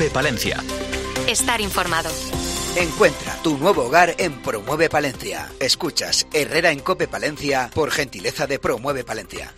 COPE Palencia. Estar informado. Encuentra tu nuevo hogar en Promueve Palencia. Escuchas Herrera en COPE Palencia por gentileza de Promueve Palencia.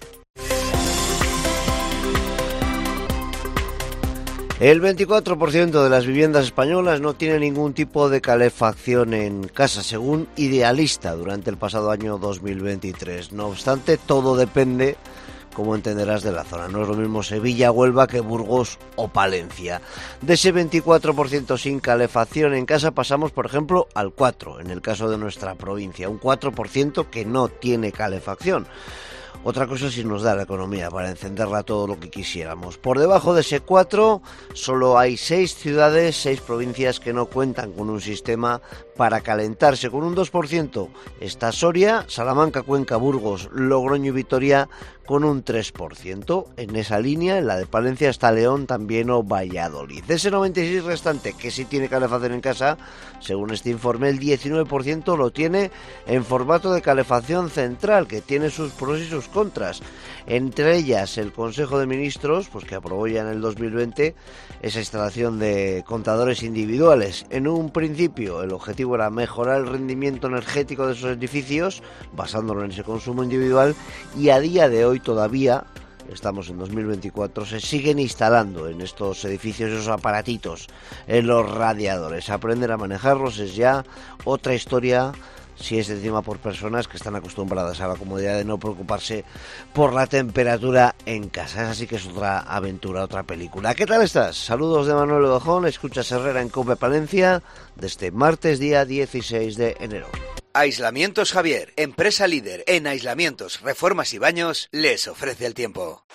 El 24% de las viviendas españolas no tiene ningún tipo de calefacción en casa, según Idealista, durante el pasado año 2023. No obstante, todo depende, como entenderás, de la zona. No es lo mismo Sevilla, Huelva que Burgos o Palencia. De ese 24% sin calefacción en casa pasamos, por ejemplo, al 4%, en el caso de nuestra provincia. Un 4% que no tiene calefacción. Otra cosa si nos da la economía para encenderla todo lo que quisiéramos. Por debajo de ese 4, solo hay 6 ciudades, 6 provincias que no cuentan con un sistema para calentarse. Con un 2% está Soria, Salamanca, Cuenca, Burgos, Logroño y Vitoria con un 3%. En esa línea, en la de Palencia, está León también o Valladolid. De ese 96% restante que sí tiene calefacción en casa, según este informe, el 19% lo tiene en formato de calefacción central, que tiene sus pros y sus contras. Entre ellas, el Consejo de Ministros, pues que aprobó ya en el 2020 esa instalación de contadores individuales. En un principio, el objetivo era mejorar el rendimiento energético de esos edificios, basándolo en ese consumo individual, y a día de hoy todavía, estamos en 2024, se siguen instalando en estos edificios esos aparatitos, en los radiadores. Aprender a manejarlos es ya otra historia, si es encima por personas que están acostumbradas a la comodidad de no preocuparse por la temperatura en casa. Así que es otra aventura, otra película. ¿Qué tal estás? Saludos de Manuel Odojón, escuchas Herrera en COPE Palencia, desde martes día 16 de enero. Aislamientos Javier, empresa líder en aislamientos, reformas y baños, les ofrece el tiempo.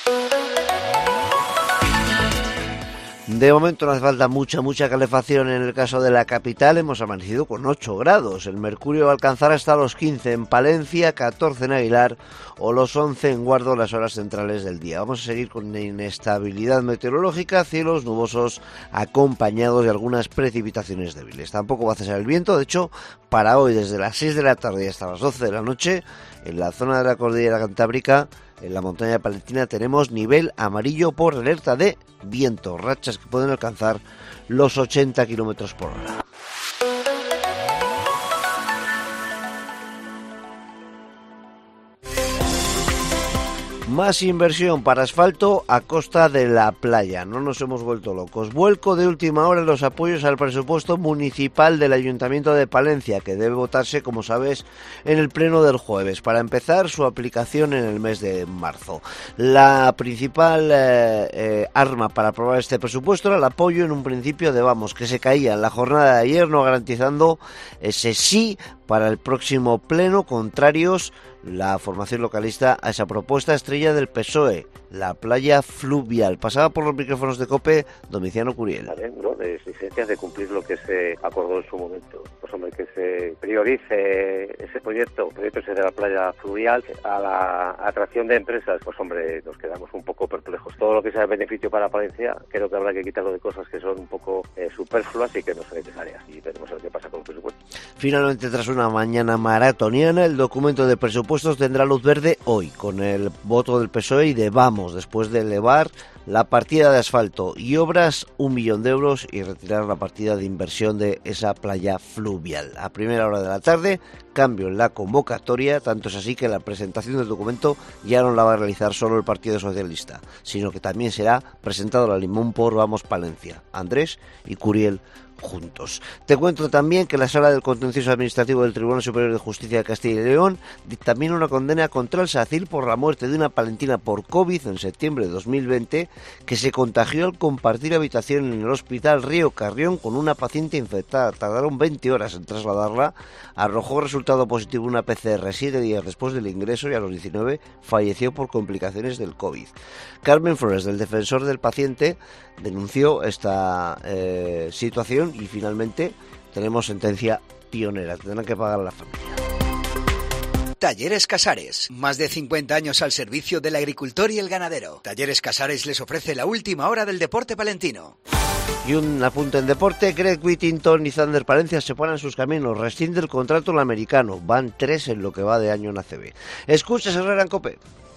De momento no hace falta mucha calefacción en el caso de la capital. Hemos amanecido con 8 grados. El mercurio va a alcanzar hasta los 15 en Palencia, 14 en Aguilar o los 11 en Guardo las horas centrales del día. Vamos a seguir con inestabilidad meteorológica, cielos nubosos acompañados de algunas precipitaciones débiles. Tampoco va a cesar el viento. De hecho, para hoy desde las 6 de la tarde hasta las 12 de la noche, en la zona de la cordillera cantábrica, en la montaña palentina, tenemos nivel amarillo por alerta de viento, rachas que pueden alcanzar los 80 km por hora. Más inversión para asfalto a costa de la playa. No nos hemos vuelto locos. Vuelco de última hora en los apoyos al presupuesto municipal del Ayuntamiento de Palencia, que debe votarse, como sabes, en el pleno del jueves, para empezar su aplicación en el mes de marzo. La principal arma para aprobar este presupuesto era el apoyo en un principio de Vamos, que se caía en la jornada de ayer, no garantizando ese sí para el próximo pleno, contrarios la formación localista a esa propuesta estrella del PSOE, la playa fluvial. Pasaba por los micrófonos de COPE Domiciano Curiel. ¿No? De exigencias de cumplir lo que se acordó en su momento. Pues hombre, que se priorice ese proyecto ese de la playa fluvial a la atracción de empresas. Pues hombre, nos quedamos un poco perplejos. Todo lo que sea beneficio para Palencia, creo que habrá que quitarlo de cosas que son un poco superfluas y que no son necesarias. Y veremos a ver qué pasa con el presupuesto. Finalmente, tras una mañana maratoniana, el documento de presupuestos tendrá luz verde hoy, con el voto del PSOE y de Vamos, después de elevar la partida de asfalto y obras 1 millón de euros y retirar la partida de inversión de esa playa fluvial. A primera hora de la tarde, cambio en la convocatoria, tanto es así que la presentación del documento ya no la va a realizar solo el Partido Socialista, sino que también será presentado la limón por Vamos Palencia, Andrés y Curiel juntos. Te cuento también que la Sala del Contencioso Administrativo del Tribunal Superior de Justicia de Castilla y León dictamina una condena contra el SACIL por la muerte de una palentina por COVID en septiembre de 2020 que se contagió al compartir habitación en el Hospital Río Carrión con una paciente infectada. Tardaron 20 horas en trasladarla, arrojó resultado positivo una PCR 7 días después del ingreso y a los 19 falleció por complicaciones del COVID. Carmen Flores, del defensor del paciente, denunció esta situación y finalmente tenemos sentencia pionera. Tendrán que pagar a la familia. Talleres Casares, más de 50 años al servicio del agricultor y el ganadero. Talleres Casares les ofrece la última hora del deporte palentino. Y un apunte en deporte, Greg Whittington y Zander Palencia se ponen sus caminos, rescinde el contrato el americano, van 3 en lo que va de año en ACB. Escuchas Herrera en COPE.